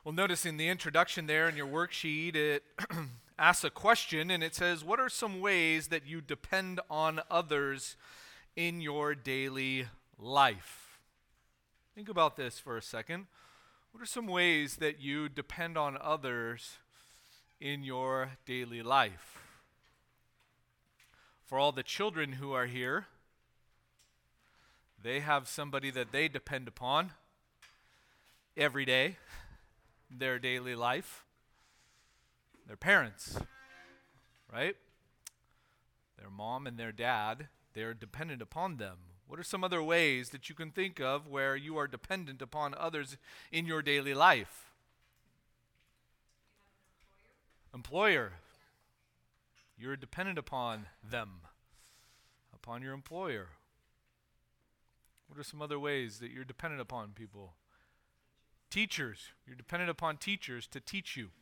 Well, notice in the introduction there in your worksheet, it asks a question and it says, what are some ways that you depend on others in your daily life? Think about this for a second. What are some ways that you depend on others in your daily life? For all the children who are here, they have somebody that they depend upon every day. Their daily life, their parents, right? Their mom and their dad, they're dependent upon them. What are some other ways that you can think of where you are dependent upon others in your daily life? Employer. You're dependent upon them, upon your employer. What are some other ways that you're dependent upon people? Teachers. You're dependent upon teachers to teach you.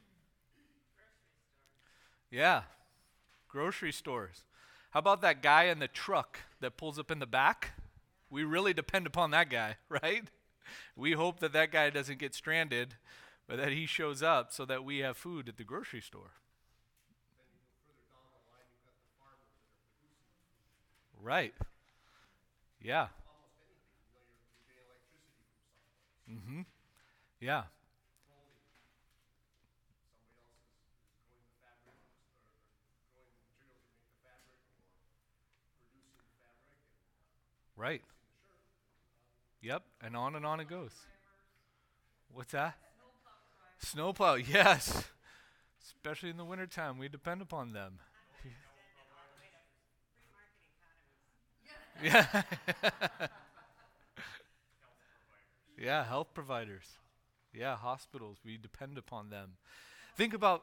Yeah. Grocery stores. How about that guy in the truck that pulls up in the back? We really depend upon that guy, right? We hope that that guy doesn't get stranded, but that he shows up so that we have food at the grocery store. Right. Yeah. Mm-hmm. Yeah. Right. Yep. And on it goes. What's that? Snowplow, yes. Especially in the wintertime, we depend upon them. Yeah. Yeah, health providers. Yeah, hospitals, we depend upon them. Think about,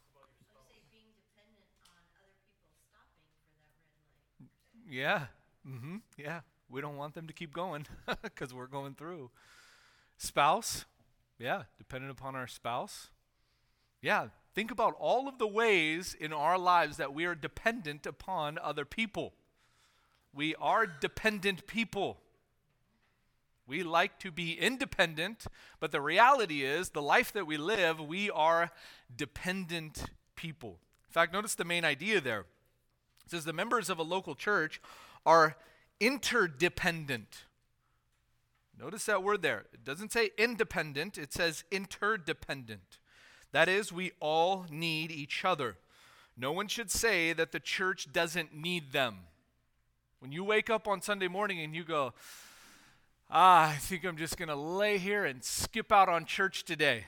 yeah, yeah. We don't want them to keep going because we're going through. Spouse, yeah, dependent upon our spouse. Yeah, think about all of the ways in our lives that we are dependent upon other people. We are dependent people. We like to be independent, but the reality is, the life that we live, we are dependent people. In fact, notice the main idea there. It says the members of a local church are interdependent. Notice that word there. It doesn't say independent, it says interdependent. That is, we all need each other. No one should say that the church doesn't need them. When you wake up on Sunday morning and you go, I think I'm just going to lay here and skip out on church today.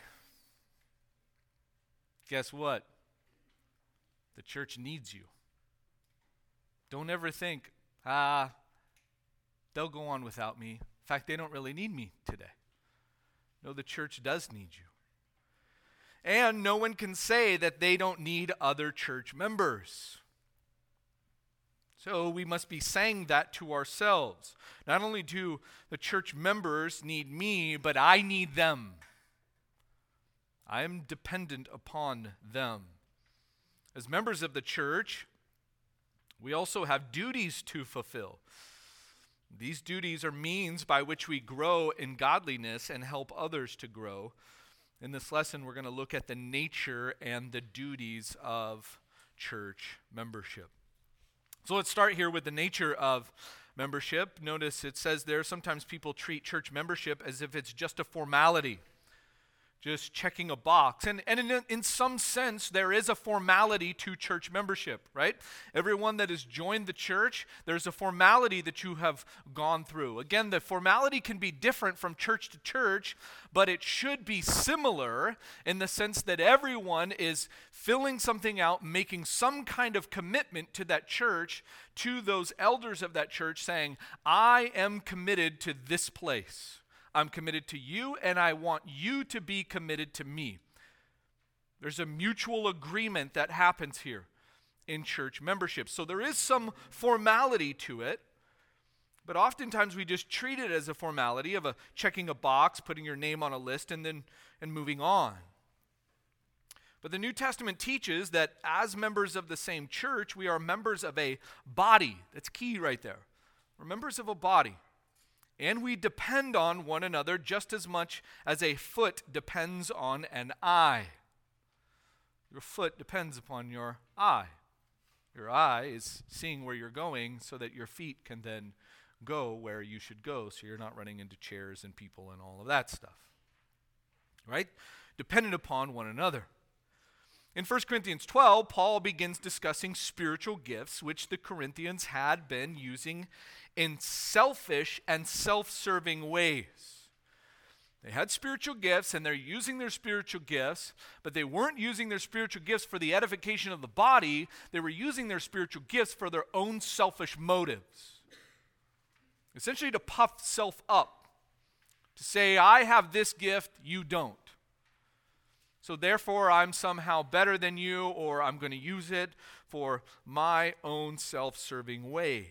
Guess what? The church needs you. Don't ever think, they'll go on without me. In fact, they don't really need me today. No, the church does need you. And no one can say that they don't need other church members. So we must be saying that to ourselves. Not only do the church members need me, but I need them. I am dependent upon them. As members of the church, we also have duties to fulfill. These duties are means by which we grow in godliness and help others to grow. In this lesson, we're going to look at the nature and the duties of church membership. So let's start here with the nature of membership. Notice it says there, sometimes people treat church membership as if it's just a formality, just checking a box. And in some sense, there is a formality to church membership, right? Everyone that has joined the church, there's a formality that you have gone through. Again, the formality can be different from church to church, but it should be similar in the sense that everyone is filling something out, making some kind of commitment to that church, to those elders of that church, saying, I am committed to this place. I'm committed to you, and I want you to be committed to me. There's a mutual agreement that happens here in church membership. So there is some formality to it, but oftentimes we just treat it as a formality of checking a box, putting your name on a list, and moving on. But the New Testament teaches that as members of the same church, we are members of a body. That's key right there. We're members of a body. And we depend on one another just as much as a foot depends on an eye. Your foot depends upon your eye. Your eye is seeing where you're going so that your feet can then go where you should go, so you're not running into chairs and people and all of that stuff. Right? Dependent upon one another. In 1 Corinthians 12, Paul begins discussing spiritual gifts which the Corinthians had been using in selfish and self-serving ways. They had spiritual gifts, and they're using their spiritual gifts, but they weren't using their spiritual gifts for the edification of the body. They were using their spiritual gifts for their own selfish motives. Essentially to puff self up, to say, I have this gift, you don't. So therefore, I'm somehow better than you, or I'm going to use it for my own self-serving ways.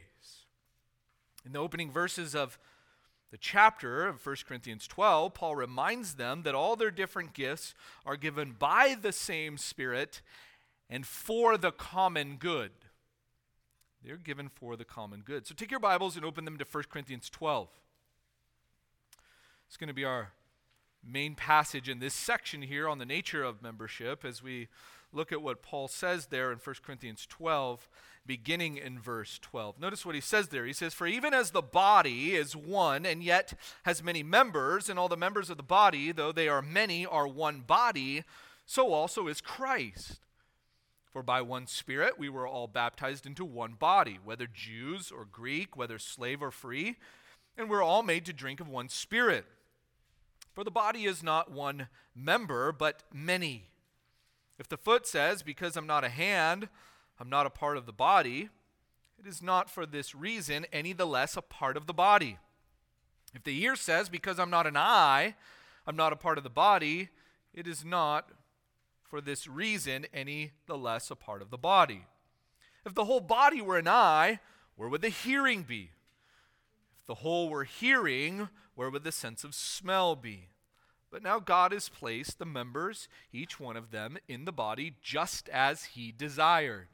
In the opening verses of the chapter of 1 Corinthians 12, Paul reminds them that all their different gifts are given by the same Spirit and for the common good. They're given for the common good. So take your Bibles and open them to 1 Corinthians 12. It's going to be our main passage in this section here on the nature of membership as we look at what Paul says there in 1 Corinthians 12, beginning in verse 12. Notice what he says there. He says, "For even as the body is one and yet has many members, and all the members of the body, though they are many, are one body, so also is Christ. For by one Spirit we were all baptized into one body, whether Jews or Greek, whether slave or free, and we're all made to drink of one Spirit. For the body is not one member, but many. If the foot says, because I'm not a hand, I'm not a part of the body, it is not for this reason any the less a part of the body. If the ear says, because I'm not an eye, I'm not a part of the body, it is not for this reason any the less a part of the body. If the whole body were an eye, where would the hearing be? If the whole were hearing, where would the sense of smell be? But now God has placed the members, each one of them, in the body just as he desired.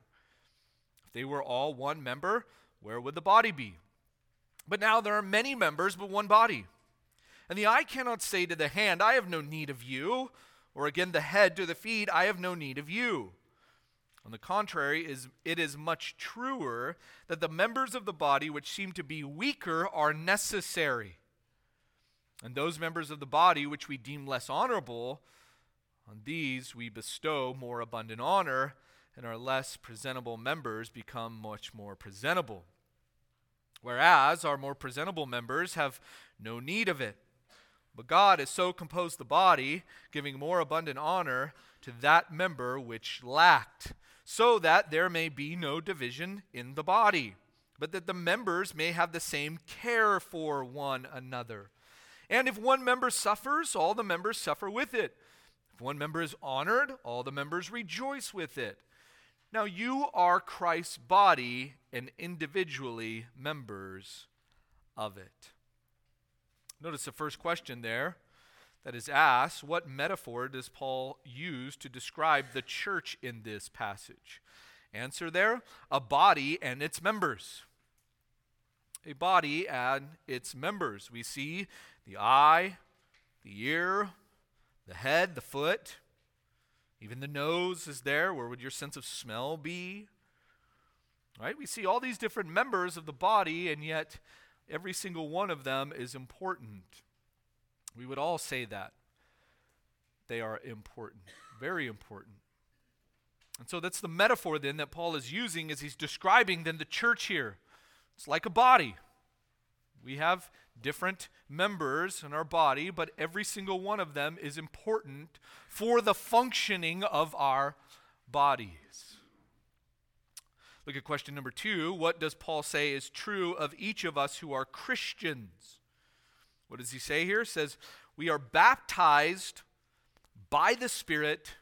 If they were all one member, where would the body be? But now there are many members, but one body. And the eye cannot say to the hand, I have no need of you, or again the head to the feet, I have no need of you. On the contrary, it is much truer that the members of the body which seem to be weaker are necessary. And those members of the body which we deem less honorable, on these we bestow more abundant honor, and our less presentable members become much more presentable. Whereas our more presentable members have no need of it. But God has so composed the body, giving more abundant honor to that member which lacked, so that there may be no division in the body, but that the members may have the same care for one another. And if one member suffers, all the members suffer with it. If one member is honored, all the members rejoice with it. Now you are Christ's body and individually members of it." Notice the first question there that is asked, what metaphor does Paul use to describe the church in this passage? Answer there, a body and its members. A body and its members. We see the eye, the ear, the head, the foot, even the nose is there. Where would your sense of smell be? Right? We see all these different members of the body, and yet every single one of them is important. We would all say that. They are important, very important. And so that's the metaphor then that Paul is using as he's describing then the church here. It's like a body. We have different members in our body, but every single one of them is important for the functioning of our bodies. Look at question number 2. What does Paul say is true of each of us who are Christians? What does he say here? He says, we are baptized by the Spirit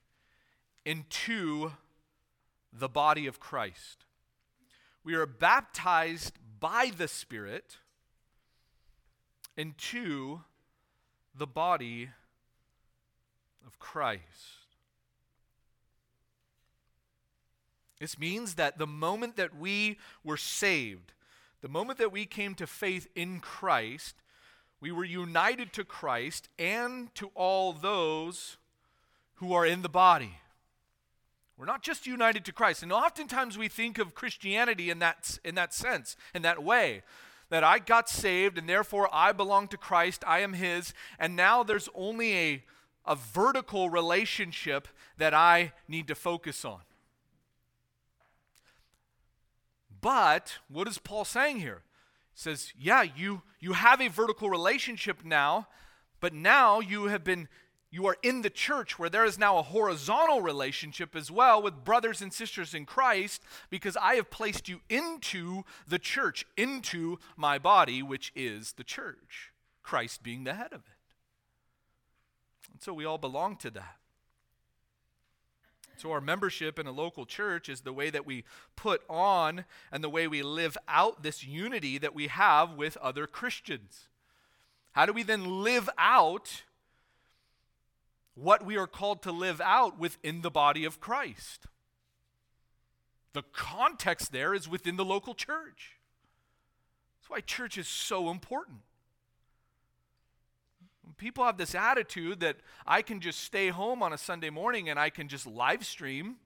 into the body of Christ. We are baptized by the Spirit into the body of Christ. This means that the moment that we were saved, The moment that we came to faith in Christ, we were united to Christ and to all those who are in the body. We're not just united to Christ. And oftentimes we think of Christianity in that sense, in that way, that I got saved and therefore I belong to Christ, I am his, and now there's only a vertical relationship that I need to focus on. But what is Paul saying here? He says, yeah, you have a vertical relationship now, but now you are in the church where there is now a horizontal relationship as well with brothers and sisters in Christ, because I have placed you into the church, into my body, which is the church, Christ being the head of it. And so we all belong to that. So our membership in a local church is the way that we put on and the way we live out this unity that we have with other Christians. How do we then live out what we are called to live out within the body of Christ? The context there is within the local church. That's why church is so important. People have this attitude that I can just stay home on a Sunday morning and I can just live stream.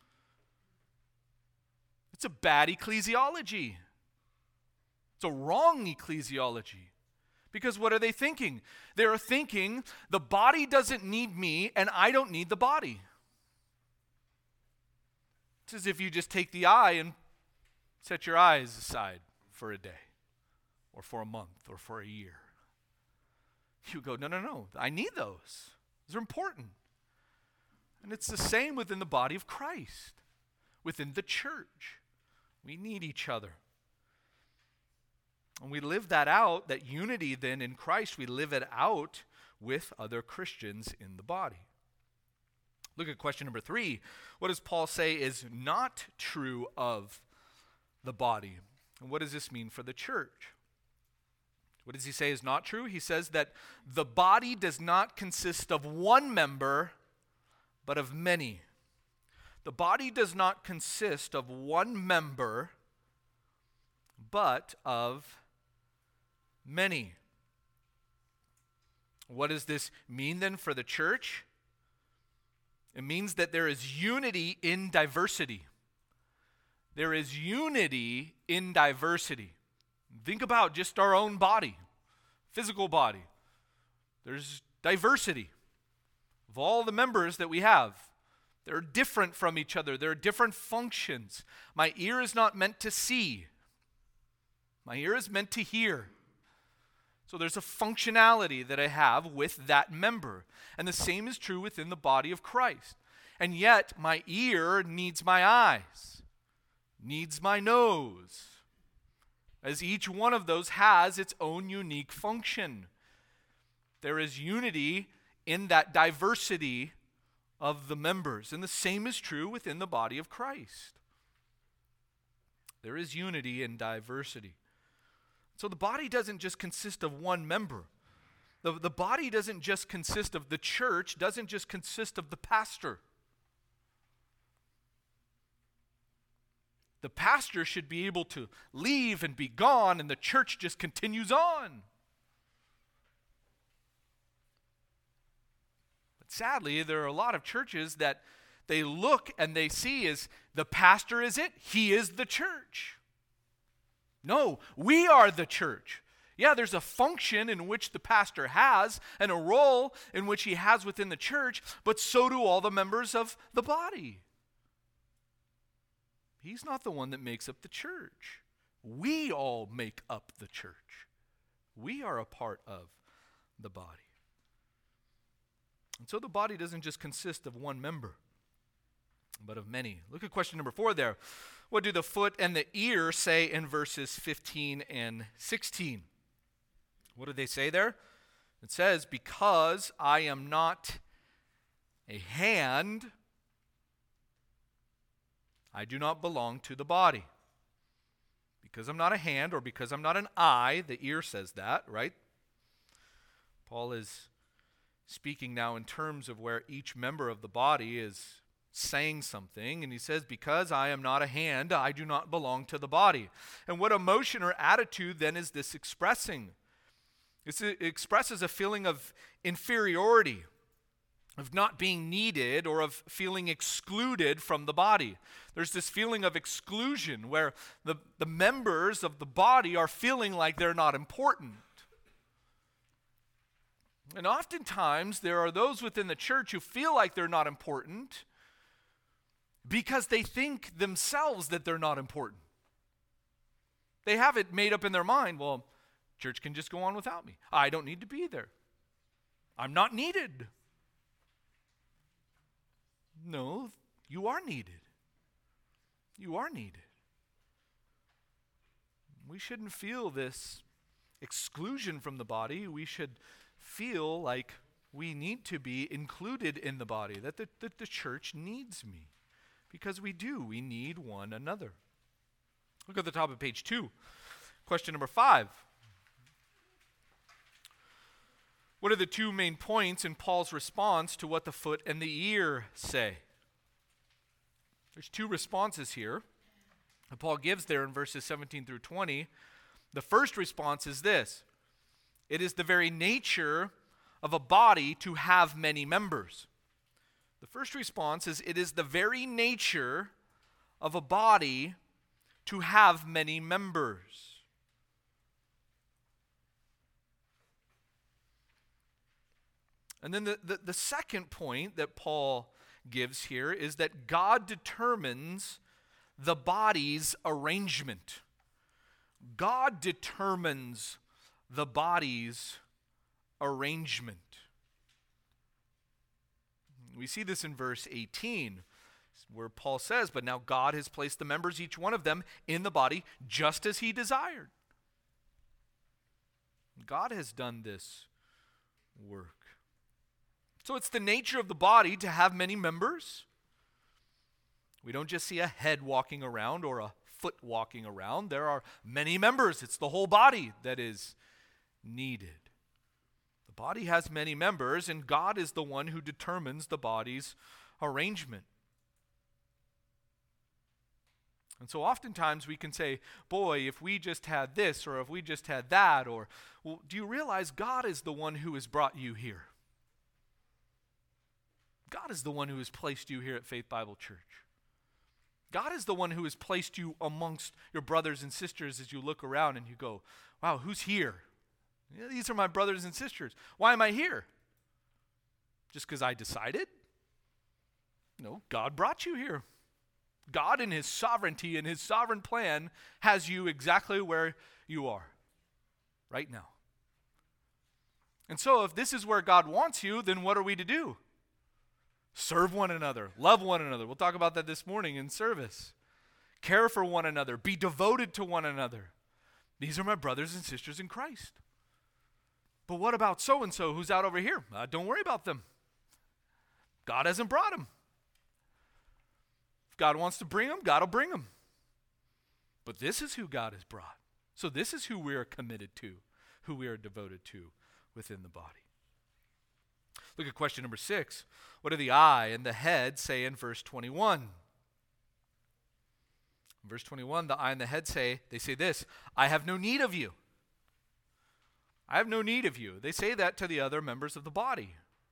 It's a bad ecclesiology. It's a wrong ecclesiology. Because what are they thinking? They're thinking the body doesn't need me and I don't need the body. It's as if you just take the eye and set your eyes aside for a day or for a month or for a year. You go, no, I need those. Those are important. And it's the same within the body of Christ, within the church. We need each other. And we live that out, that unity then in Christ, we live it out with other Christians in the body. Look at question number 3. What does Paul say is not true of the body? And what does this mean for the church? What does he say is not true? He says that the body does not consist of one member, but of many. The body does not consist of one member, but of many. What does this mean then for the church? It means that there is unity in diversity. There is unity in diversity. Think about just our own body, physical body. There's diversity of all the members that we have. They're different from each other. There are different functions. My ear is not meant to see. My ear is meant to hear. So there's a functionality that I have with that member. And the same is true within the body of Christ. And yet, my ear needs my eyes, needs my nose, as each one of those has its own unique function. There is unity in that diversity of the members. And the same is true within the body of Christ. There is unity in diversity. So the body doesn't just consist of one member. The body doesn't just consist of the church, doesn't just consist of the pastor. The pastor should be able to leave and be gone, and the church just continues on. But sadly, there are a lot of churches that they look and they see as the pastor is it, he is the church. No, we are the church. Yeah, there's a function in which the pastor has and a role in which he has within the church, but so do all the members of the body. He's not the one that makes up the church. We all make up the church. We are a part of the body. And so the body doesn't just consist of one member, but of many. Look at question number 4 there. What do the foot and the ear say in verses 15 and 16? What do they say there? It says, because I am not a hand, I do not belong to the body. Because I'm not a hand or because I'm not an eye, the ear says that, right? Paul is speaking now in terms of where each member of the body is saying something, and he says, because I am not a hand, I do not belong to the body. And what emotion or attitude then is this expressing? It expresses a feeling of inferiority, of not being needed, or of feeling excluded from the body. There's this feeling of exclusion where the members of the body are feeling like they're not important. And oftentimes there are those within the church who feel like they're not important because they think themselves that they're not important. They have it made up in their mind, well, church can just go on without me. I don't need to be there. I'm not needed. No, you are needed. You are needed. We shouldn't feel this exclusion from the body. We should feel like we need to be included in the body, that the church needs me. Because we do. We need one another. Look at the top of page 2. Question number 5. What are the two main points in Paul's response to what the foot and the ear say? There's two responses here that Paul gives there in verses 17 through 20. The first response is this: it is the very nature of a body to have many members. The first response is, it is the very nature of a body to have many members. And then the second point that Paul gives here is that God determines the body's arrangement. God determines the body's arrangement. We see this in verse 18, where Paul says, but now God has placed the members, each one of them, in the body just as he desired. God has done this work. So it's the nature of the body to have many members. We don't just see a head walking around or a foot walking around. There are many members. It's the whole body that is needed. The body has many members, and God is the one who determines the body's arrangement. And so oftentimes we can say, boy, if we just had this, or if we just had that, or, well, do you realize God is the one who has brought you here? God is the one who has placed you here at Faith Bible Church. God is the one who has placed you amongst your brothers and sisters as you look around and you go, wow, who's here? Yeah, these are my brothers and sisters. Why am I here? Just because I decided? No, God brought you here. God in his sovereignty and his sovereign plan has you exactly where you are right now. And so if this is where God wants you, then what are we to do? Serve one another, love one another. We'll talk about that this morning in service. Care for one another, be devoted to one another. These are my brothers and sisters in Christ. But what about so-and-so who's out over here? Don't worry about them. God hasn't brought them. If God wants to bring them, God will bring them. But this is who God has brought. So this is who we are committed to, who we are devoted to within the body. Look at question number 6. What do the eye and the head say in verse 21? In verse 21, the eye and the head say this: I have no need of you. I have no need of you. They say that to the other members of the body.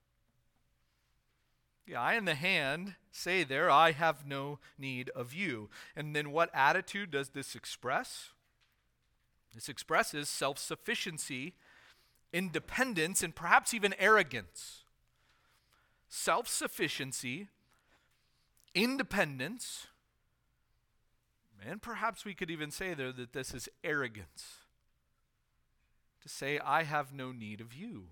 The eye and the hand say there, I have no need of you. And then what attitude does this express? This expresses self-sufficiency, independence, and perhaps even arrogance. Self-sufficiency, independence, and perhaps we could even say there that this is arrogance. To say, I have no need of you.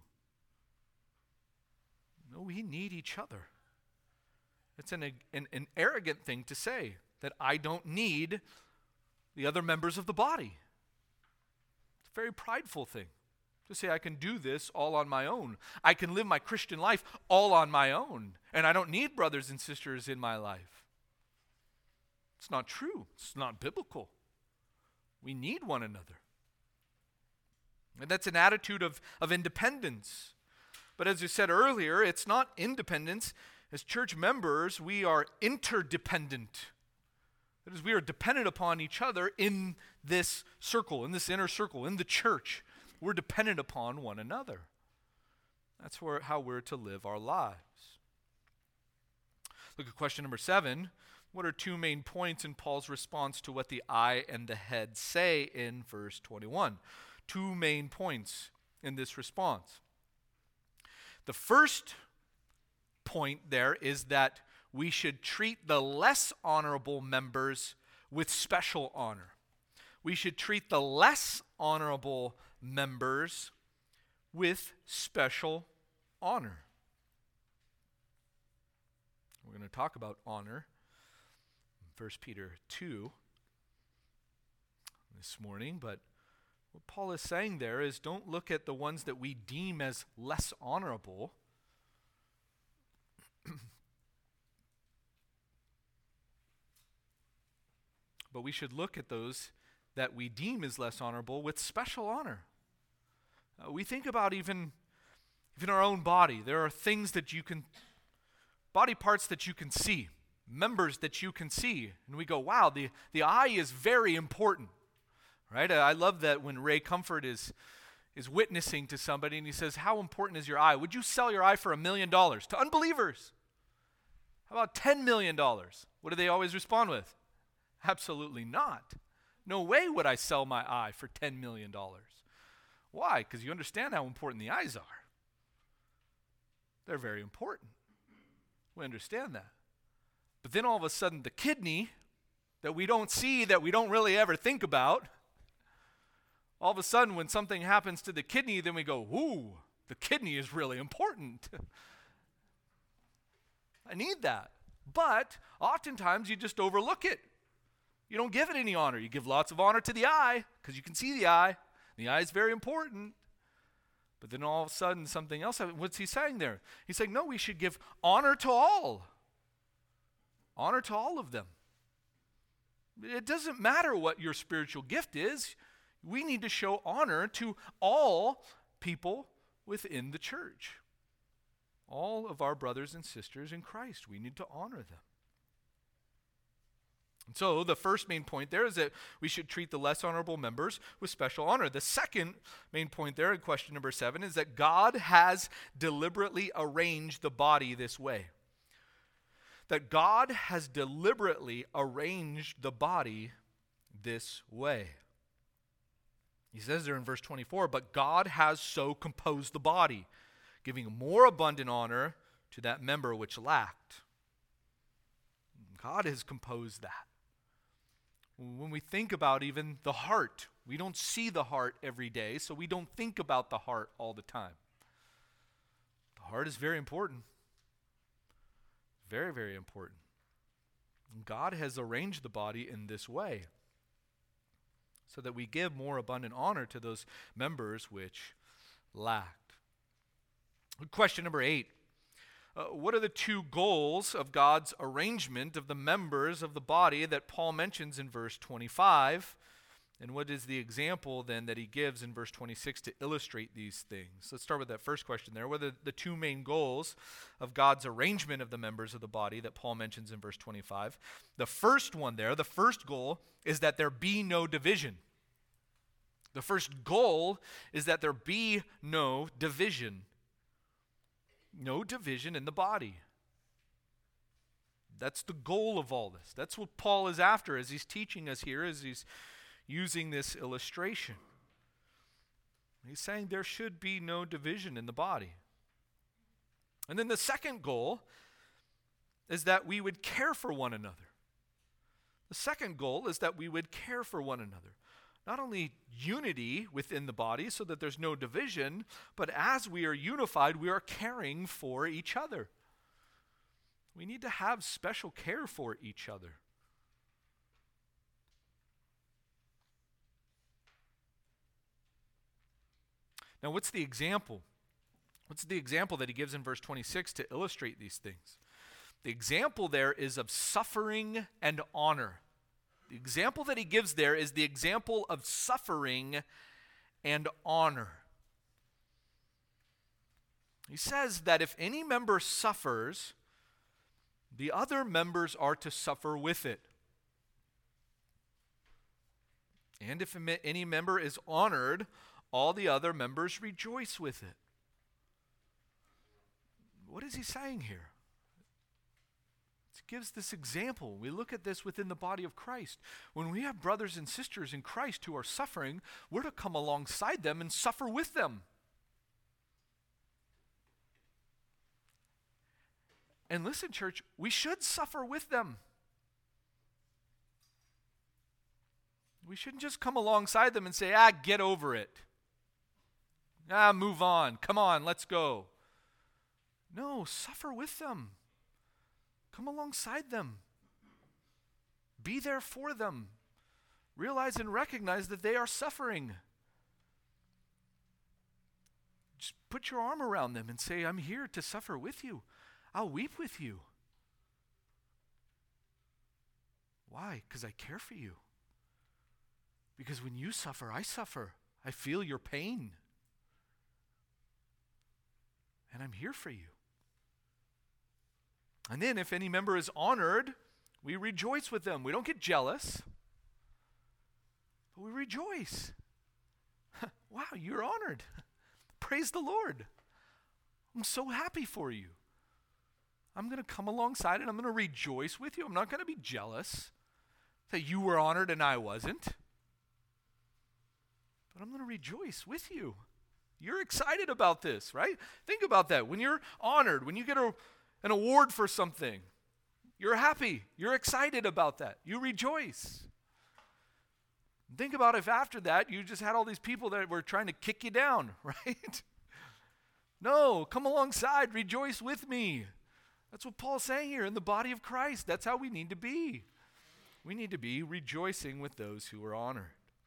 No, we need each other. It's an arrogant thing to say, that I don't need the other members of the body. It's a very prideful thing to say I can do this all on my own. I can live my Christian life all on my own, and I don't need brothers and sisters in my life. It's not true. It's not biblical. We need one another. And that's an attitude of independence. But as you said earlier, it's not independence As church members, we are interdependent. That is, we are dependent upon each other in this circle, in this inner circle, in the church. We're dependent upon one another. That's how we're to live our lives. Look at question number 7. What are two main points in Paul's response to what the eye and the head say in verse 21? Two main points in this response. The first point there is that we should treat the less honorable members with special honor. We should treat the less honorable members with special honor. We're going to talk about honor in 1 Peter 2 this morning, but what Paul is saying there is don't look at the ones that we deem as less honorable. But we should look at those that we deem as less honorable with special honor. We think about even our own body. There are things that you can, body parts that you can see, members that you can see. And we go, wow, the eye is very important. Right? I love that when Ray Comfort is witnessing to somebody and he says, how important is your eye? Would you sell your eye for $1 million to unbelievers? How about $10 million? What do they always respond with? Absolutely not. No way would I sell my eye for $10 million. Why? Because you understand how important the eyes are. They're very important. We understand that. But then all of a sudden the kidney that we don't see, that we don't really ever think about, all of a sudden when something happens to the kidney, then we go, ooh, the kidney is really important. I need that. But oftentimes you just overlook it. You don't give it any honor. You give lots of honor to the eye because you can see the eye. The eye is very important. But then all of a sudden something else happens. What's he saying there? He's saying, no, we should give honor to all. Honor to all of them. It doesn't matter what your spiritual gift is. We need to show honor to all people within the church. All of our brothers and sisters in Christ. We need to honor them. And so the first main point there is that we should treat the less honorable members with special honor. The second main point there in question number 7 is that God has deliberately arranged the body this way. That God has deliberately arranged the body this way. He says there in verse 24, but God has so composed the body, giving more abundant honor to that member which lacked. God has composed that. When we think about even the heart, we don't see the heart every day, so we don't think about the heart all the time. The heart is very important. Very, very important. And God has arranged the body in this way so that we give more abundant honor to those members which lacked. Question number 8. What are the two goals of God's arrangement of the members of the body that Paul mentions in verse 25? And what is the example then that he gives in verse 26 to illustrate these things? Let's start with that first question there. What are the two main goals of God's arrangement of the members of the body that Paul mentions in verse 25? The first one there, the first goal is that there be no division. The first goal is that there be no division. No division in the body. That's the goal of all this. That's what Paul is after as he's teaching us here, as he's using this illustration. He's saying there should be no division in the body. And then the second goal is that we would care for one another. The second goal is that we would care for one another. Not only unity within the body so that there's no division, but as we are unified, we are caring for each other. We need to have special care for each other. Now, what's the example? What's the example that he gives in verse 26 to illustrate these things? The example there is of suffering and honor. The example that he gives there is the example of suffering and honor. He says that if any member suffers, the other members are to suffer with it. And if any member is honored, all the other members rejoice with it. What is he saying here? He gives this example. We look at this within the body of Christ. When we have brothers and sisters in Christ who are suffering, we're to come alongside them and suffer with them. And listen, church, we should suffer with them. We shouldn't just come alongside them and say, get over it. Move on. Come on, let's go. No, suffer with them. Come alongside them. Be there for them. Realize and recognize that they are suffering. Just put your arm around them and say, I'm here to suffer with you. I'll weep with you. Why? Because I care for you. Because when you suffer, I suffer. I feel your pain. And I'm here for you. And then if any member is honored, we rejoice with them. We don't get jealous, but we rejoice. Wow, you're honored. Praise the Lord. I'm so happy for you. I'm going to come alongside and I'm going to rejoice with you. I'm not going to be jealous that you were honored and I wasn't. But I'm going to rejoice with you. You're excited about this, right? Think about that. When you're honored, when you get an award for something, you're happy. You're excited about that. You rejoice. Think about if after that you just had all these people that were trying to kick you down, right? No, come alongside. Rejoice with me. That's what Paul's saying here in the body of Christ. That's how we need to be. We need to be rejoicing with those who are honored.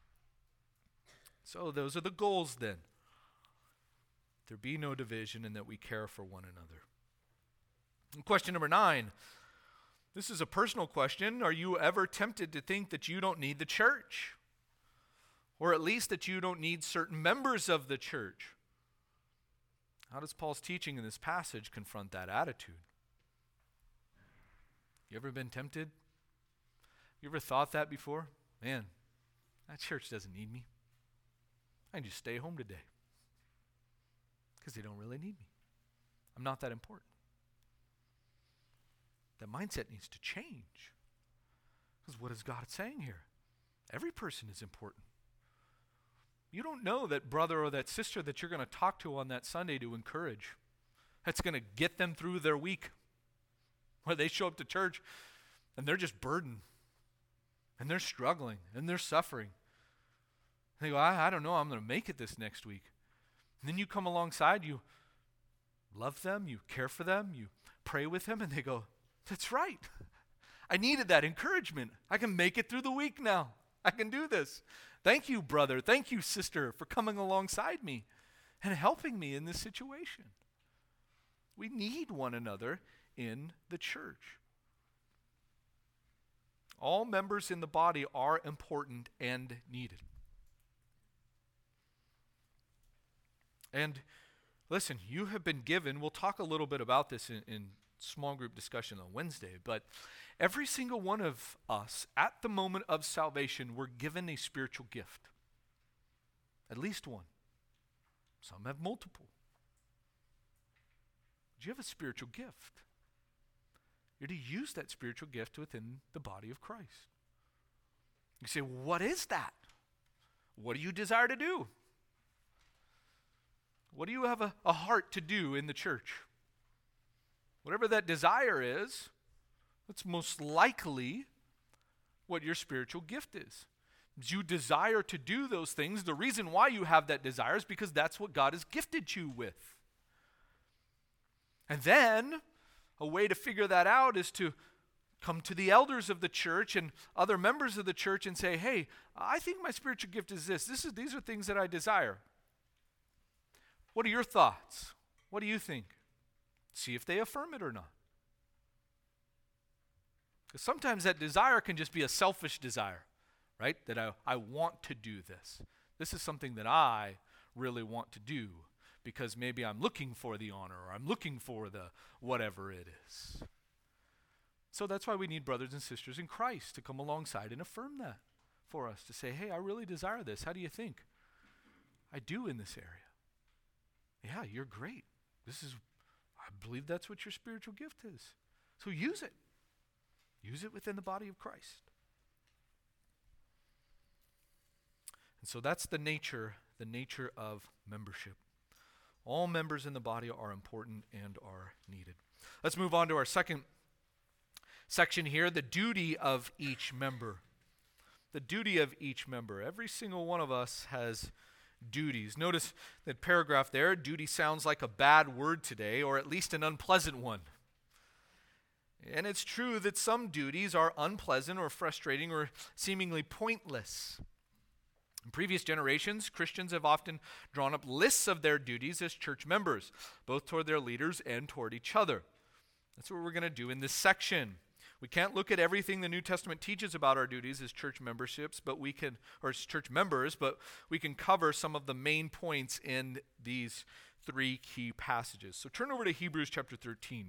So those are the goals then. There be no division and that we care for one another. And question number 9. This is a personal question. Are you ever tempted to think that you don't need the church? Or at least that you don't need certain members of the church? How does Paul's teaching in this passage confront that attitude? You ever been tempted? You ever thought that before? Man, that church doesn't need me. I can just stay home today. Because they don't really need me. I'm not that important. That mindset needs to change. Because what is God saying here? Every person is important. You don't know that brother or that sister that you're going to talk to on that Sunday to encourage. That's going to get them through their week. Where they show up to church and they're just burdened. And they're struggling and they're suffering. They go, I don't know, I'm going to make it this next week. And then you come alongside, you love them, you care for them, you pray with them, and they go, that's right. I needed that encouragement. I can make it through the week now. I can do this. Thank you, brother. Thank you, sister, for coming alongside me and helping me in this situation. We need one another in the church. All members in the body are important and needed. And listen, you have been given, we'll talk a little bit about this in small group discussion on Wednesday, but every single one of us at the moment of salvation, we're given a spiritual gift. At least one. Some have multiple. But you have a spiritual gift. You're to use that spiritual gift within the body of Christ. You say, what is that? What do you desire to do? What do you have a heart to do in the church? Whatever that desire is, that's most likely what your spiritual gift is. You desire to do those things. The reason why you have that desire is because that's what God has gifted you with. And then, a way to figure that out is to come to the elders of the church and other members of the church and say, hey, I think my spiritual gift is this. These are things that I desire. What are your thoughts? What do you think? See if they affirm it or not. Because sometimes that desire can just be a selfish desire, right? That I want to do this. This is something that I really want to do because maybe I'm looking for the honor or I'm looking for the whatever it is. So that's why we need brothers and sisters in Christ to come alongside and affirm that for us, to say, hey, I really desire this. How do you think? I do in this area. Yeah, you're great. I believe that's what your spiritual gift is. So use it. Use it within the body of Christ. And so that's the nature of membership. All members in the body are important and are needed. Let's move on to our second section here, the duty of each member. The duty of each member. Every single one of us has duties. Notice that paragraph there, duty sounds like a bad word today, or at least an unpleasant one. And it's true that some duties are unpleasant or frustrating or seemingly pointless. In previous generations, Christians have often drawn up lists of their duties as church members, both toward their leaders and toward each other. That's what we're going to do in this section. We can't look at everything the New Testament teaches about our duties as church memberships, or as church members, but we can cover some of the main points in these three key passages. So turn over to Hebrews chapter 13.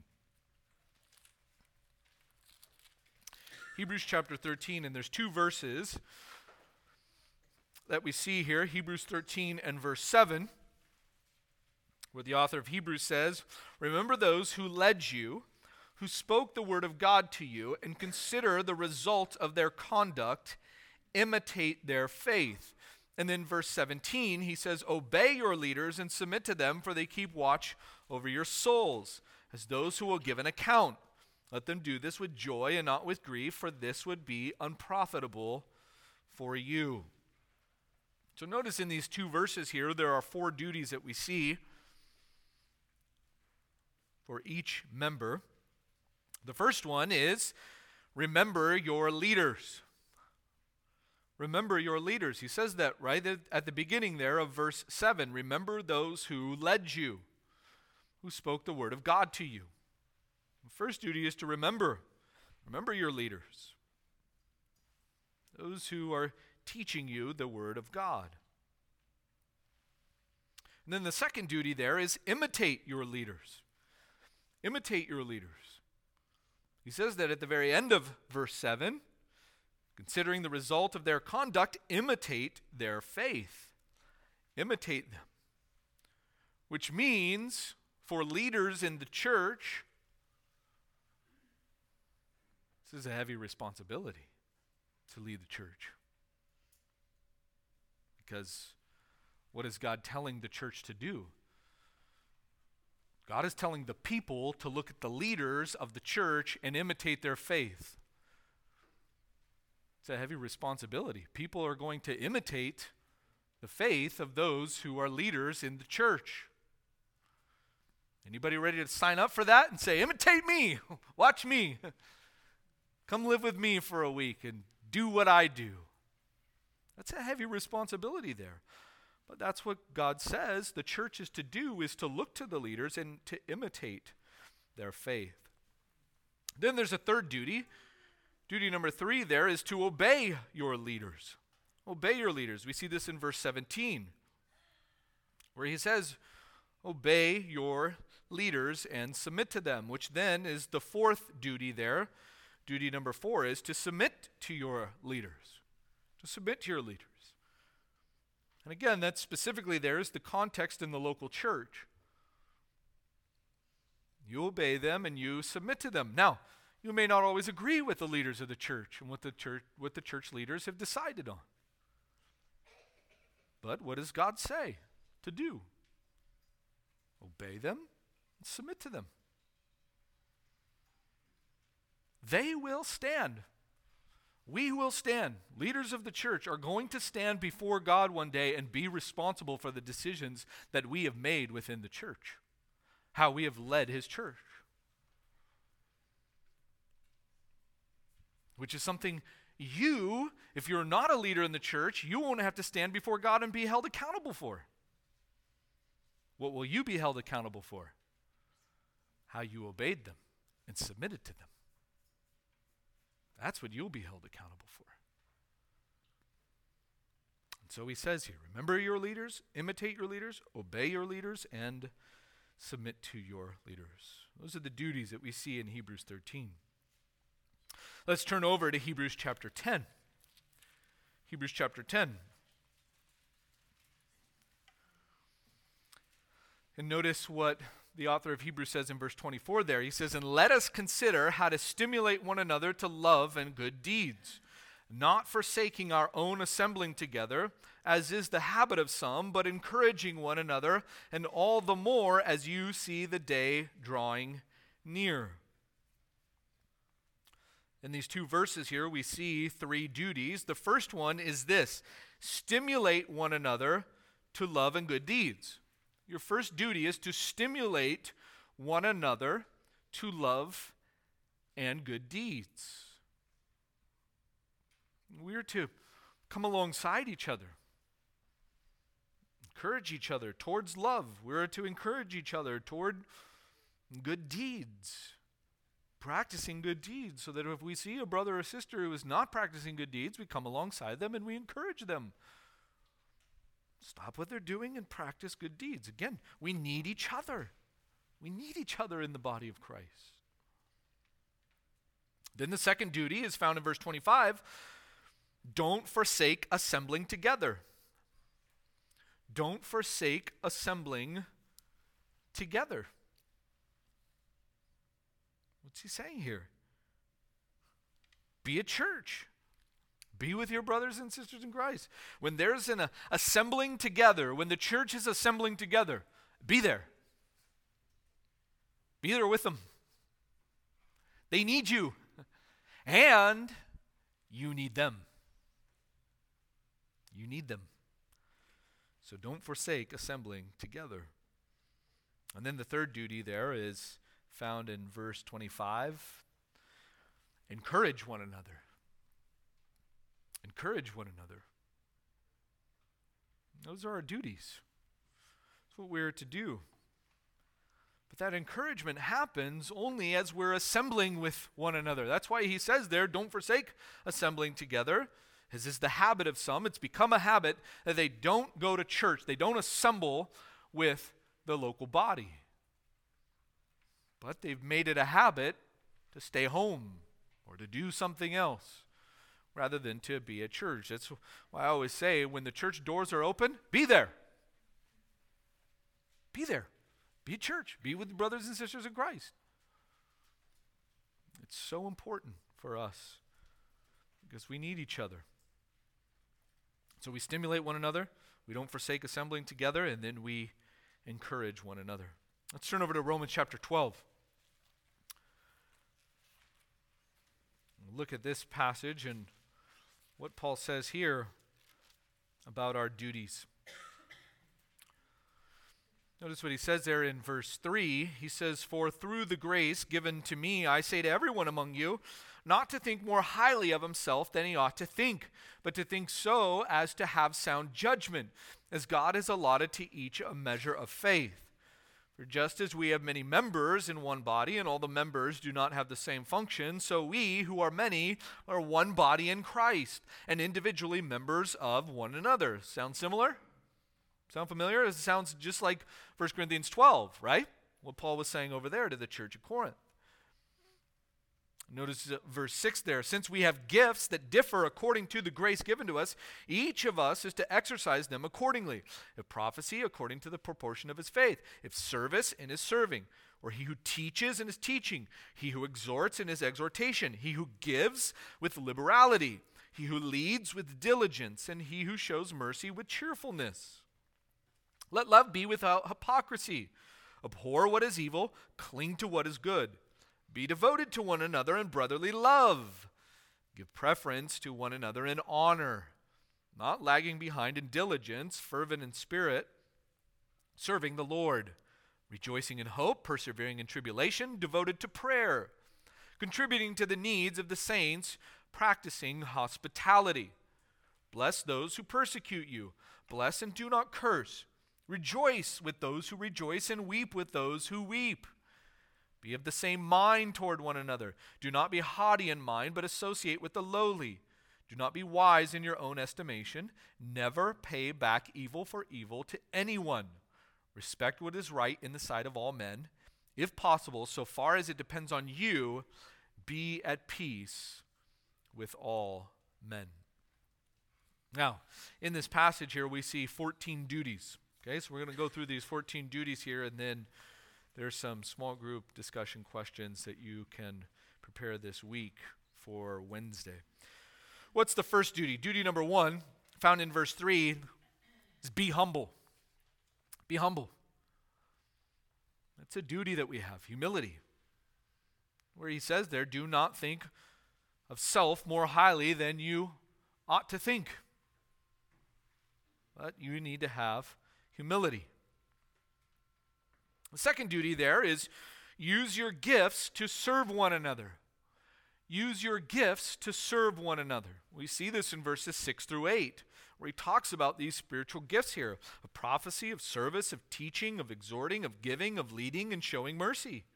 Hebrews chapter 13, and there's two verses that we see here, Hebrews 13 and verse 7, where the author of Hebrews says, "Remember those who led you, who spoke the word of God to you, and consider the result of their conduct, imitate their faith." And then verse 17, he says, "Obey your leaders and submit to them, for they keep watch over your souls, as those who will give an account. Let them do this with joy and not with grief, for this would be unprofitable for you." So notice in these two verses here, there are four duties that we see for each member. The first one is, remember your leaders. Remember your leaders. He says that right at the beginning there of verse 7. Remember those who led you, who spoke the word of God to you. The first duty is to remember. Remember your leaders. Those who are teaching you the word of God. And then the second duty there is imitate your leaders. Imitate your leaders. He says that at the very end of verse 7, considering the result of their conduct, imitate their faith. Imitate them. Which means for leaders in the church, this is a heavy responsibility to lead the church. Because what is God telling the church to do? God is telling the people to look at the leaders of the church and imitate their faith. It's a heavy responsibility. People are going to imitate the faith of those who are leaders in the church. Anybody ready to sign up for that and say, imitate me, watch me, come live with me for a week and do what I do? That's a heavy responsibility there. But that's what God says the church is to do, is to look to the leaders and to imitate their faith. Then there's a third duty. Duty number 3 there is to obey your leaders. Obey your leaders. We see this in verse 17, where he says, obey your leaders and submit to them, which then is the fourth duty there. Duty number 4 is to submit to your leaders. To submit to your leaders. And again, that specifically there is the context in the local church. You obey them and you submit to them. Now, you may not always agree with the leaders of the church and what the church leaders have decided on. But what does God say to do? Obey them and submit to them. They will stand. We will stand. Leaders of the church are going to stand before God one day and be responsible for the decisions that we have made within the church, how we have led his church. Which is something you, if you're not a leader in the church, you won't have to stand before God and be held accountable for. What will you be held accountable for? How you obeyed them and submitted to them. That's what you'll be held accountable for. And so he says here, remember your leaders, imitate your leaders, obey your leaders, and submit to your leaders. Those are the duties that we see in Hebrews 13. Let's turn over to Hebrews chapter 10. Hebrews chapter 10. And notice what the author of Hebrews says in verse 24 there. He says, "And let us consider how to stimulate one another to love and good deeds, not forsaking our own assembling together, as is the habit of some, but encouraging one another, and all the more as you see the day drawing near." In these two verses here, we see three duties. The first one is this: stimulate one another to love and good deeds. Your first duty is to stimulate one another to love and good deeds. We are to come alongside each other, encourage each other towards love. We are to encourage each other toward good deeds, practicing good deeds, so that if we see a brother or sister who is not practicing good deeds, we come alongside them and we encourage them. Stop what they're doing and practice good deeds. Again, we need each other. We need each other in the body of Christ. Then the second duty is found in verse 25. Don't forsake assembling together. Don't forsake assembling together. What's he saying here? Be a church. Be with your brothers and sisters in Christ. When there's an assembling together, when the church is assembling together, be there. Be there with them. They need you. And you need them. You need them. So don't forsake assembling together. And then the third duty there is found in verse 25. Encourage one another. Encourage one another. Those are our duties. That's what we're to do. But that encouragement happens only as we're assembling with one another. That's why he says there, don't forsake assembling together. As is the habit of some. It's become a habit that they don't go to church. They don't assemble with the local body. But they've made it a habit to stay home or to do something else, rather than to be at church. That's why I always say, when the church doors are open, be there. Be there. Be at church. Be with brothers and sisters in Christ. It's so important for us because we need each other. So we stimulate one another, we don't forsake assembling together, and then we encourage one another. Let's turn over to Romans chapter 12. Look at this passage and what Paul says here about our duties. Notice what he says there in verse 3. He says, "For through the grace given to me, I say to everyone among you, not to think more highly of himself than he ought to think, but to think so as to have sound judgment, as God has allotted to each a measure of faith. For just as we have many members in one body, and all the members do not have the same function, so we, who are many, are one body in Christ, and individually members of one another." Sound similar? Sound familiar? It sounds just like 1 Corinthians 12, right? What Paul was saying over there to the church of Corinth. Notice verse 6 there. "Since we have gifts that differ according to the grace given to us, each of us is to exercise them accordingly. If prophecy, according to the proportion of his faith. If service, in his serving. Or he who teaches, in his teaching. He who exhorts, in his exhortation. He who gives, with liberality. He who leads, with diligence. And he who shows mercy, with cheerfulness. Let love be without hypocrisy. Abhor what is evil, cling to what is good. Be devoted to one another in brotherly love. Give preference to one another in honor, not lagging behind in diligence, fervent in spirit, serving the Lord, rejoicing in hope, persevering in tribulation, devoted to prayer, contributing to the needs of the saints, practicing hospitality. Bless those who persecute you. Bless and do not curse. Rejoice with those who rejoice and weep with those who weep. Be of the same mind toward one another. Do not be haughty in mind, but associate with the lowly. Do not be wise in your own estimation. Never pay back evil for evil to anyone. Respect what is right in the sight of all men. If possible, so far as it depends on you, be at peace with all men. Now, in this passage here, we see 14 duties. Okay, so we're going to go through these 14 duties here, and then there's some small group discussion questions that you can prepare this week for Wednesday. What's the first duty? Duty number 1, found in verse 3, is be humble. Be humble. That's a duty that we have, humility. Where he says there, do not think of self more highly than you ought to think. But you need to have humility. The second duty there is use your gifts to serve one another. Use your gifts to serve one another. We see this in verses 6 through 8, where he talks about these spiritual gifts here: of prophecy, of service, of teaching, of exhorting, of giving, of leading, and showing mercy.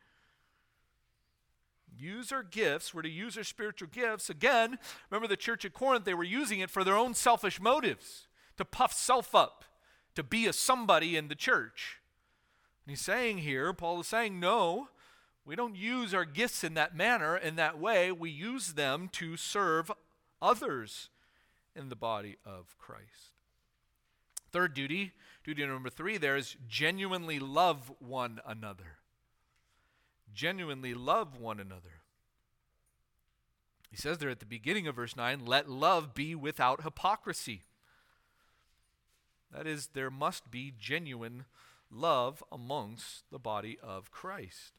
Use our gifts. We're to use our spiritual gifts. Again, remember the church at Corinth, they were using it for their own selfish motives, to puff self up, to be a somebody in the church. And he's saying here, Paul is saying, no, we don't use our gifts in that manner, in that way. We use them to serve others in the body of Christ. Third duty, duty number 3 there, is genuinely love one another. Genuinely love one another. He says there at the beginning of verse 9, let love be without hypocrisy. That is, there must be genuine love amongst the body of Christ.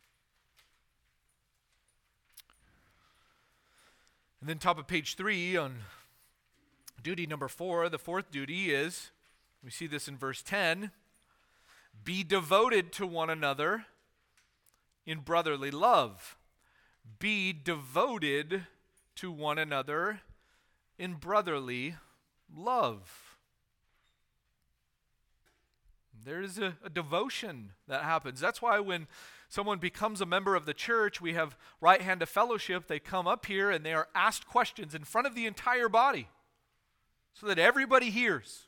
And then top of page 3 on duty number 4, the fourth duty is, we see this in verse 10, be devoted to one another in brotherly love. Be devoted to one another in brotherly love. There is a devotion that happens. That's why when someone becomes a member of the church, we have right hand of fellowship. They come up here and they are asked questions in front of the entire body so that everybody hears.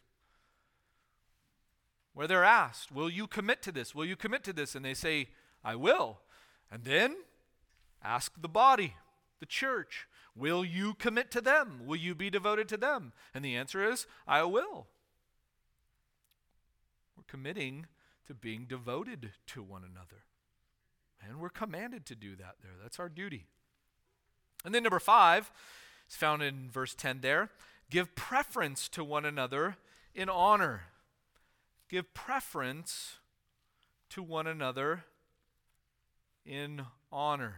Where they're asked, will you commit to this? Will you commit to this? And they say, I will. And then ask the body, the church, will you commit to them? Will you be devoted to them? And the answer is, I will. We're committing to being devoted to one another. And we're commanded to do that there. That's our duty. And then number 5 is found in verse 10 there. Give preference to one another in honor. Give preference to one another in honor.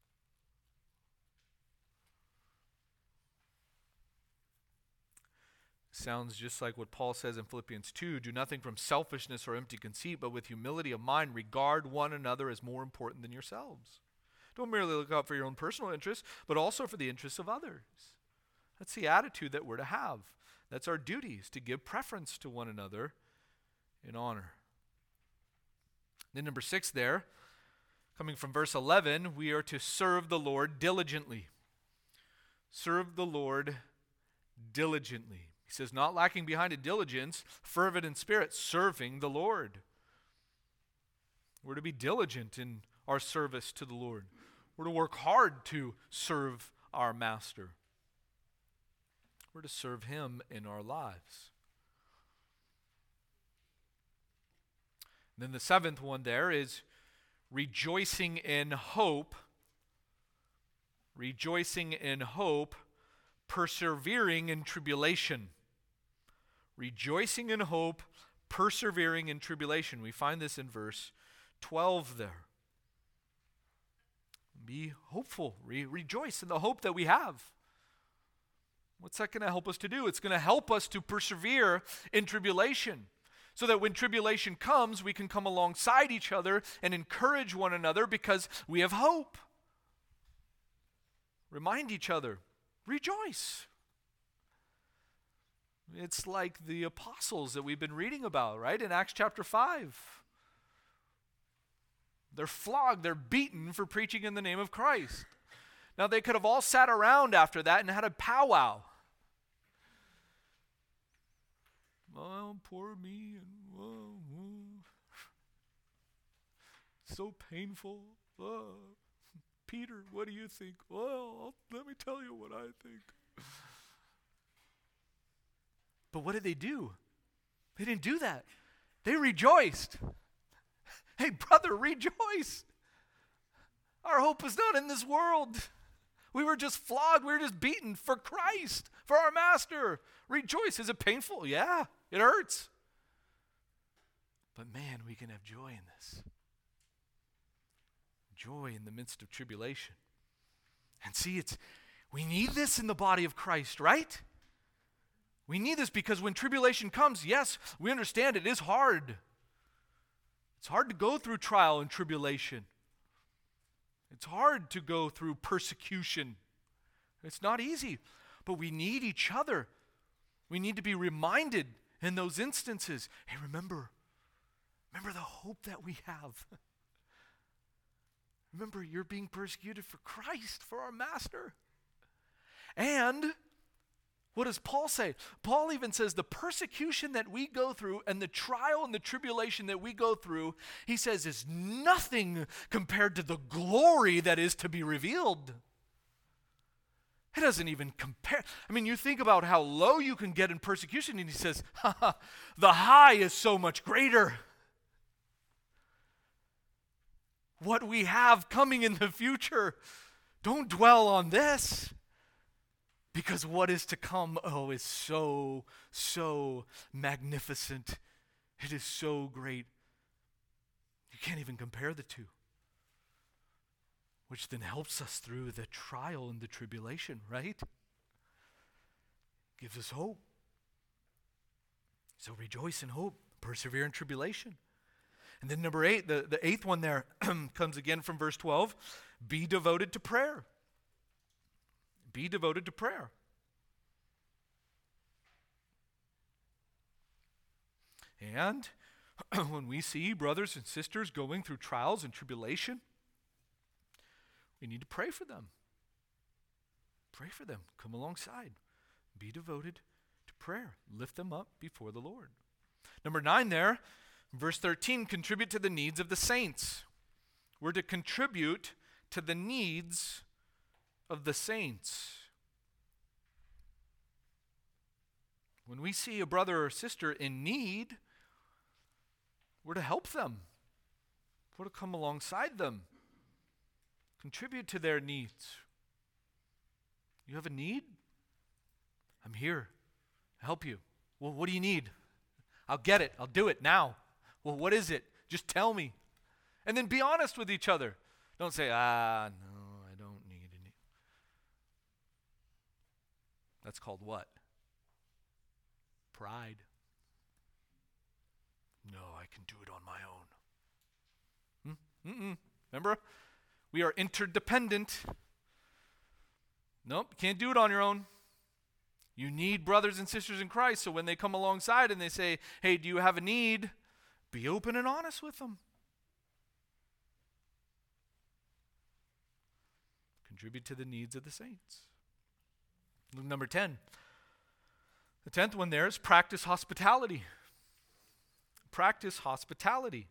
Sounds just like what Paul says in Philippians 2. Do nothing from selfishness or empty conceit, but with humility of mind regard one another as more important than yourselves. Don't merely look out for your own personal interests, but also for the interests of others. That's the attitude that we're to have. That's our duties, to give preference to one another in honor. Then number 6 there, coming from verse 11, we are to serve the Lord diligently. Serve the Lord diligently. He says, not lacking behind in diligence, fervent in spirit, serving the Lord. We're to be diligent in our service to the Lord. We're to work hard to serve our Master. We're to serve Him in our lives. And then the 7th one there is rejoicing in hope. Rejoicing in hope, persevering in tribulation. Rejoicing in hope, persevering in tribulation. We find this in verse 12 there. Be hopeful. Rejoice in the hope that we have. What's that going to help us to do? It's going to help us to persevere in tribulation, so that when tribulation comes, we can come alongside each other and encourage one another because we have hope. Remind each other, rejoice. It's like the apostles that we've been reading about, right? In Acts chapter 5. They're flogged, they're beaten for preaching in the name of Christ. Now they could have all sat around after that and had a powwow. Oh, poor me, and so painful. Peter, what do you think? Well, let me tell you what I think. But what did they do? They didn't do that. They rejoiced. Hey, brother, rejoice. Our hope is not in this world. We were just flogged. We were just beaten for Christ, for our master. Rejoice. Is it painful? Yeah, it hurts. But man, we can have joy in this. Joy in the midst of tribulation. And see, we need this in the body of Christ, right? We need this because when tribulation comes, yes, we understand it is hard. It's hard to go through trial and tribulation. It's hard to go through persecution. It's not easy, but we need each other. We need to be reminded in those instances, hey, remember the hope that we have. Remember, you're being persecuted for Christ, for our master. And what does Paul say? Paul even says the persecution that we go through and the trial and the tribulation that we go through, he says, is nothing compared to the glory that is to be revealed. It doesn't even compare. I mean, you think about how low you can get in persecution, and he says, the high is so much greater. What we have coming in the future, don't dwell on this. Because what is to come, is so, so magnificent. It is so great. You can't even compare the two. Which then helps us through the trial and the tribulation, right? Gives us hope. So rejoice in hope, persevere in tribulation. And then number 8, the eighth one there comes again from verse 12. Be devoted to prayer. Be devoted to prayer. And when we see brothers and sisters going through trials and tribulation, we need to pray for them. Pray for them. Come alongside. Be devoted to prayer. Lift them up before the Lord. Number 9 there, verse 13, contribute to the needs of the saints. We're to contribute to the needs of the saints. When we see a brother or sister in need, we're to help them. We're to come alongside them. Contribute to their needs. You have a need? I'm here. I'll help you. Well, what do you need? I'll get it. I'll do it now. Well, what is it? Just tell me. And then be honest with each other. Don't say, no, I don't need any. That's called what? Pride. No, I can do it on my own. Remember? We are interdependent. Nope, can't do it on your own. You need brothers and sisters in Christ, so when they come alongside and they say, hey, do you have a need? Be open and honest with them. Contribute to the needs of the saints. Number 10. The 10th one there is practice hospitality. Practice hospitality.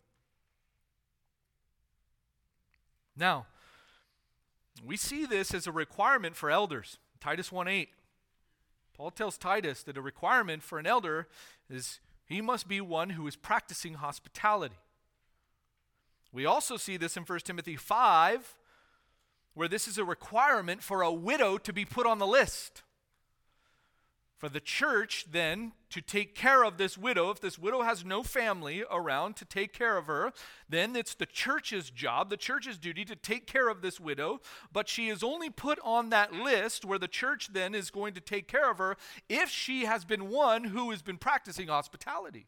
Now, we see this as a requirement for elders. Titus 1:8. Paul tells Titus that a requirement for an elder is he must be one who is practicing hospitality. We also see this in 1 Timothy 5, where this is a requirement for a widow to be put on the list. For the church then to take care of this widow, if this widow has no family around to take care of her, then it's the church's job, the church's duty to take care of this widow, but she is only put on that list where the church then is going to take care of her if she has been one who has been practicing hospitality.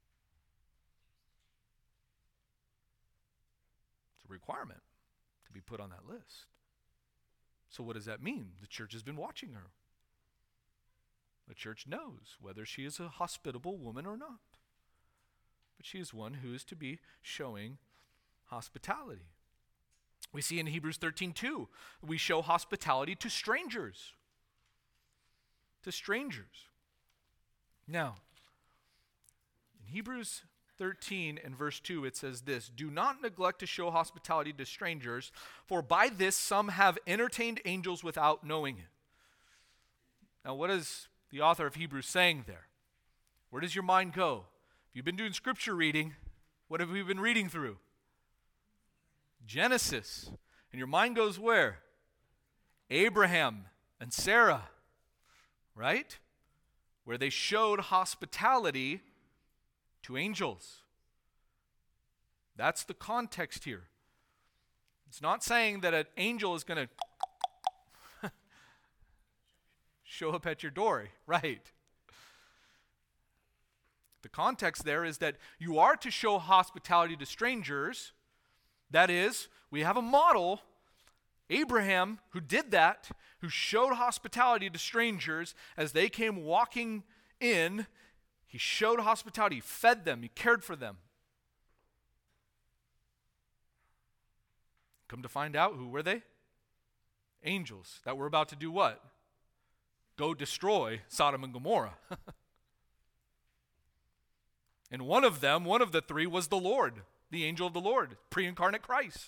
It's a requirement to be put on that list. So what does that mean? The church has been watching her. The church knows whether she is a hospitable woman or not. But she is one who is to be showing hospitality. We see in Hebrews 13:2, we show hospitality to strangers. To strangers. Now, in Hebrews 13 and verse 2, it says this, do not neglect to show hospitality to strangers, for by this some have entertained angels without knowing it. Now, what is the author of Hebrews saying there? Where does your mind go? If you've been doing scripture reading, what have we been reading through? Genesis. And your mind goes where? Abraham and Sarah, right? Where they showed hospitality to angels. That's the context here. It's not saying that an angel is going to show up at your door, right? The context there is that you are to show hospitality to strangers. That is, we have a model, Abraham, who did that, who showed hospitality to strangers as they came walking in. He showed hospitality, he fed them, he cared for them. Come to find out, who were they? Angels that were about to do what? Go destroy Sodom and Gomorrah. And one of the three, was the Lord, the angel of the Lord, pre-incarnate Christ.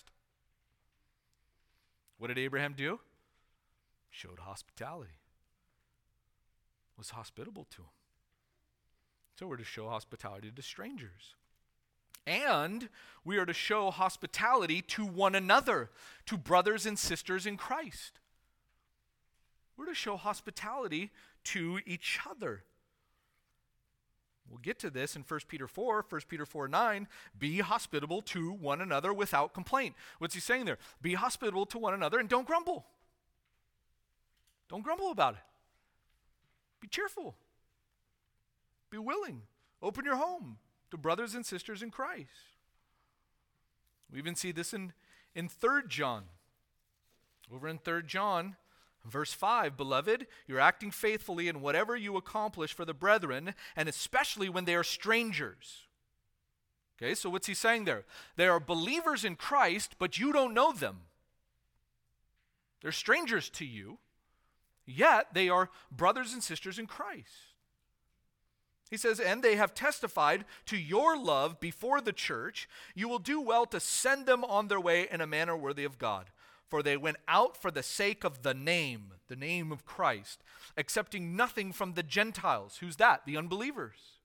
What did Abraham do? Showed hospitality. Was hospitable to him. So we're to show hospitality to strangers. And we are to show hospitality to one another, to brothers and sisters in Christ. We're to show hospitality to each other. We'll get to this in 1 Peter 4, 1 Peter 4:9. Be hospitable to one another without complaint. What's he saying there? Be hospitable to one another and don't grumble. Don't grumble about it. Be cheerful. Be willing. Open your home to brothers and sisters in Christ. We even see this in 3 John. Over in 3 John, verse 5, beloved, you're acting faithfully in whatever you accomplish for the brethren, and especially when they are strangers. Okay, so what's he saying there? They are believers in Christ, but you don't know them. They're strangers to you, yet they are brothers and sisters in Christ. He says, and they have testified to your love before the church. You will do well to send them on their way in a manner worthy of God. For they went out for the sake of the name of Christ, accepting nothing from the Gentiles. Who's that? The unbelievers.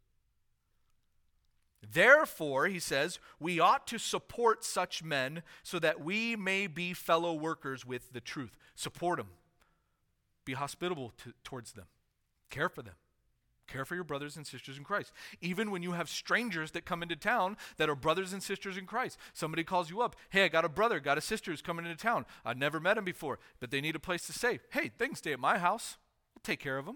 Therefore, he says, we ought to support such men so that we may be fellow workers with the truth. Support them. Be hospitable towards them. Care for them. Care for your brothers and sisters in Christ. Even when you have strangers that come into town that are brothers and sisters in Christ. Somebody calls you up. Hey, I got a brother, got a sister who's coming into town. I've never met him before, but they need a place to stay. Hey, they can stay at my house. We'll take care of them.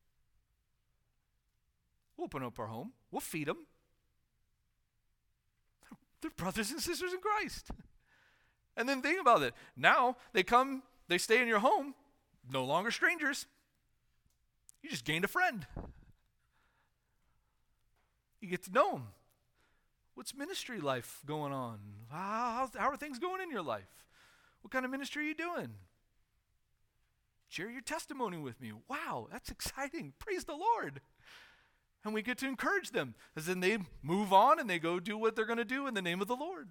We'll open up our home. We'll feed them. They're brothers and sisters in Christ. And then think about it. Now they come, they stay in your home, no longer strangers. You just gained a friend. You get to know them. What's ministry life going on? How are things going in your life? What kind of ministry are you doing? Share your testimony with me. Wow, that's exciting. Praise the Lord. And we get to encourage them as then they move on and they go do what they're going to do in the name of the Lord.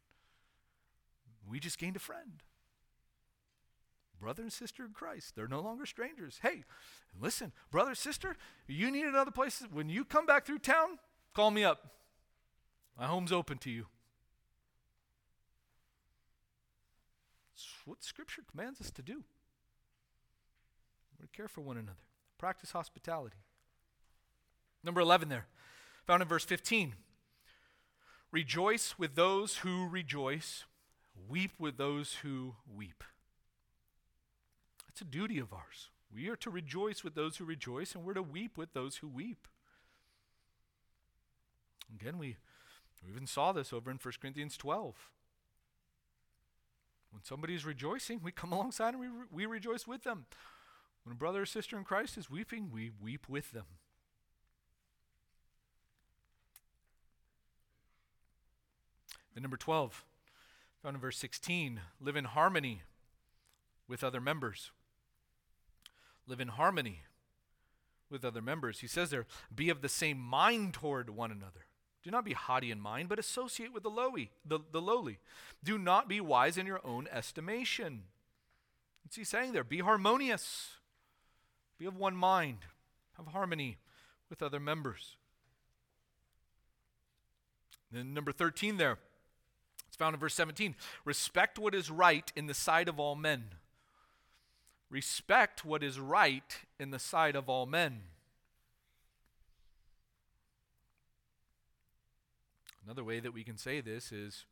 We just gained a friend. Brother and sister in Christ. They're no longer strangers. Hey, listen, brother, sister, you need another place. When you come back through town, call me up. My home's open to you. It's what Scripture commands us to do. We're to care for one another. Practice hospitality. Number 11 there, found in verse 15. Rejoice with those who rejoice. Weep with those who weep. It's a duty of ours. We are to rejoice with those who rejoice, and we're to weep with those who weep. Again, we even saw this over in 1 Corinthians 12. When somebody is rejoicing, we come alongside and we rejoice with them. When a brother or sister in Christ is weeping, we weep with them. Then number 12, found in verse 16, live in harmony with other members. Live in harmony with other members. He says there, be of the same mind toward one another. Do not be haughty in mind, but associate with the lowly. Do not be wise in your own estimation. What's he saying there? Be harmonious. Be of one mind. Have harmony with other members. Then number 13 there, it's found in verse 17. Respect what is right in the sight of all men. Respect what is right in the sight of all men. Another way that we can say this is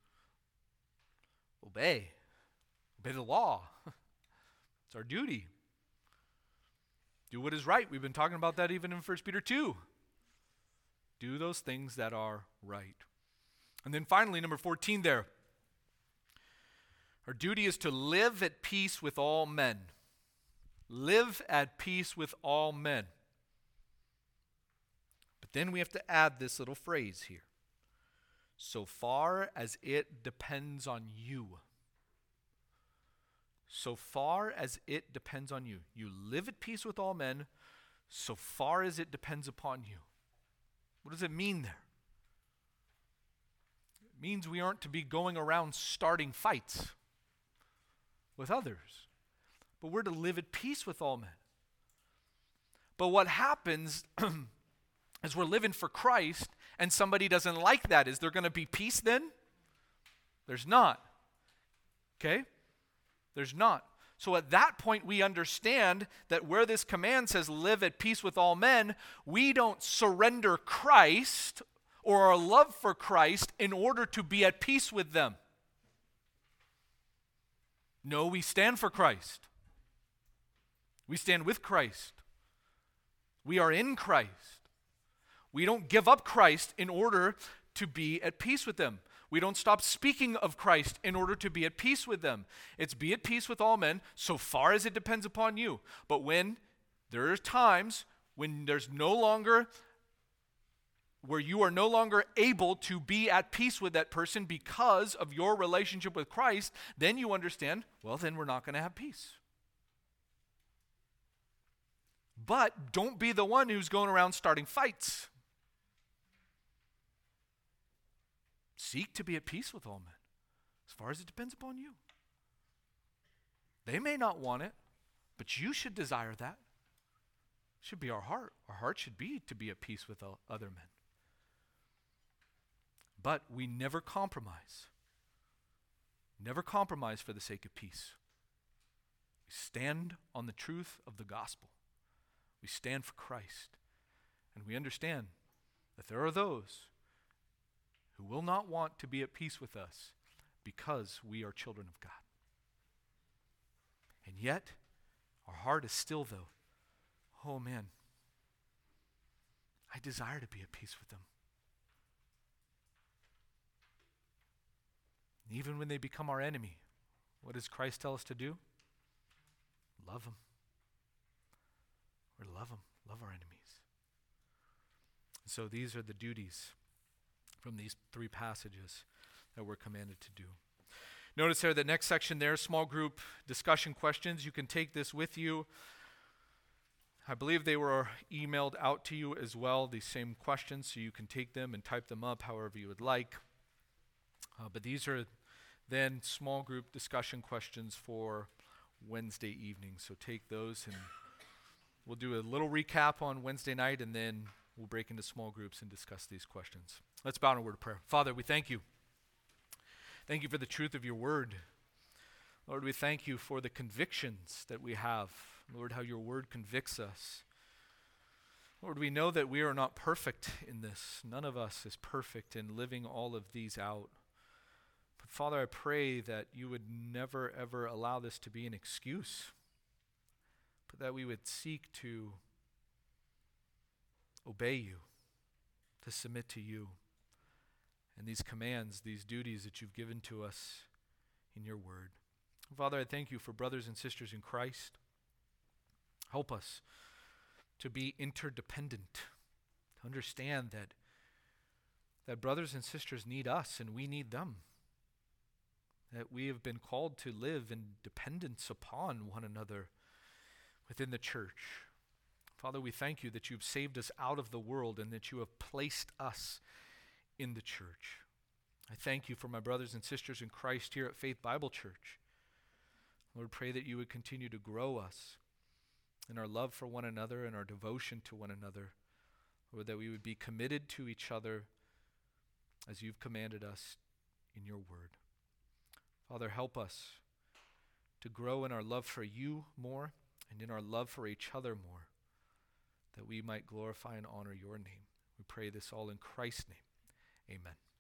obey. Obey the law. It's our duty. Do what is right. We've been talking about that even in 1 Peter 2. Do those things that are right. And then finally, number 14 there. Our duty is to live at peace with all men. Live at peace with all men. But then we have to add this little phrase here. So far as it depends on you. So far as it depends on you. You live at peace with all men so far as it depends upon you. What does it mean there? It means we aren't to be going around starting fights with others. But we're to live at peace with all men. But what happens is we're living for Christ and somebody doesn't like that. Is there going to be peace then? There's not. Okay? There's not. So at that point we understand that where this command says live at peace with all men, we don't surrender Christ or our love for Christ in order to be at peace with them. No, we stand for Christ. We stand with Christ. We are in Christ. We don't give up Christ in order to be at peace with them. We don't stop speaking of Christ in order to be at peace with them. It's be at peace with all men so far as it depends upon you. But when there are times when there's no longer, where you are no longer able to be at peace with that person because of your relationship with Christ, then you understand, well, then we're not going to have peace. But don't be the one who's going around starting fights. Seek to be at peace with all men, as far as it depends upon you. They may not want it, but you should desire that. It should be our heart. Our heart should be to be at peace with other men. But we never compromise. Never compromise for the sake of peace. We stand on the truth of the gospel. We stand for Christ. And we understand that there are those who will not want to be at peace with us because we are children of God. And yet, our heart is still, though, oh man, I desire to be at peace with them. And even when they become our enemy, what does Christ tell us to do? Love them. We're to love them, love our enemies. So these are the duties from these three passages that we're commanded to do. Notice there, the next section there, small group discussion questions. You can take this with you. I believe they were emailed out to you as well, these same questions, so you can take them and type them up however you would like. But these are then small group discussion questions for Wednesday evening. So take those and we'll do a little recap on Wednesday night and then we'll break into small groups and discuss these questions. Let's bow in a word of prayer. Father, we thank you. Thank you for the truth of your word. Lord, we thank you for the convictions that we have. Lord, how your word convicts us. Lord, we know that we are not perfect in this. None of us is perfect in living all of these out. But Father, I pray that you would never, ever allow this to be an excuse, but that we would seek to obey you, to submit to you, and these commands, these duties that you've given to us in your word. Father, I thank you for brothers and sisters in Christ. Help us to be interdependent, to understand that brothers and sisters need us and we need them, that we have been called to live in dependence upon one another within the church. Father, we thank you that you've saved us out of the world and that you have placed us in the church. I thank you for my brothers and sisters in Christ here at Faith Bible Church. Lord, pray that you would continue to grow us in our love for one another and our devotion to one another. Lord, that we would be committed to each other as you've commanded us in your word. Father, help us to grow in our love for you more and in our love for each other more, that we might glorify and honor your name. We pray this all in Christ's name. Amen.